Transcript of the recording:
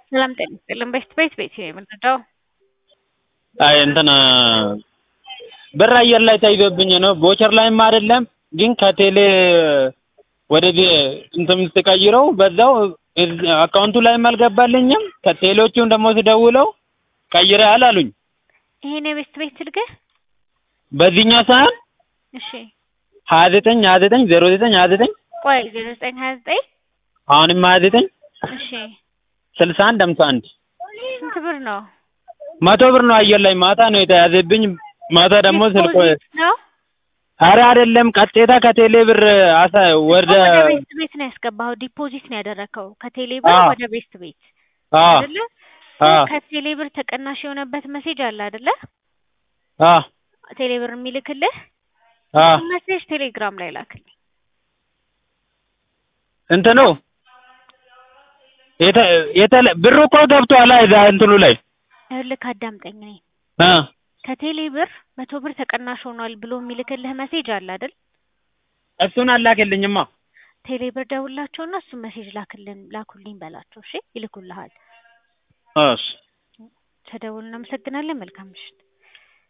ሰላም ጤና ይስጥልን። ቤት ነው የምንረዳው? አይ እንትን ብር አየር ላይ ተይዞብኝ ነው። ቦቸር ላይም አይደለም ግን ከቴሌ ወደዚህ እንትን ስትቀይረው በዛው አካውንቱ ላይም አልገባልኝም። ከቴሌዎቹም ደግሞ ስደውለው ቀይረሃል አሉኝ። ይሄ ነው ቤት ስልክህ? በዚህኛው ሰዓት እሺ 29 09 ቆይ 0929 አሁንም 29 እሺ 61 51 ስንት ብር ነው? 100 ብር ነው አየር ላይ ማታ ነው የተያዘብኝ። ማታ ደግሞ ስልኮ ነው? ኧረ አይደለም ቀጥታ ከቴሌ ብር ወደ ቤት ነው ያስገባው። ዲፖዚት ነው ያደረከው ከቴሌ ብር ወደ ቤት አይደለ? ከቴሌ ብር ተቀናሽ የሆነበት ሜሴጅ አለ አይደለ? ቴሌ ብር የሚልክልህ ሜሴጅ ቴሌግራም ላይ ላክልኝ። እንትኑ ብሩ እኮ ገብቷል እዛ እንትኑ ላይ ልክ አዳምጠኝ ነኝ። ከቴሌ ብር 100 ብር ተቀናሽ ሆኗል ብሎ የሚልክልህ ሜሴጅ አለ አይደል? እሱን አላከልኝማ። ቴሌ ብር ደውላቸውና እሱ ሜሴጅ ላኩልኝ በላቸው። እሺ ይልኩልሃል። እሺ ተደውልና እናመሰግናለን። መልካም ምሽት።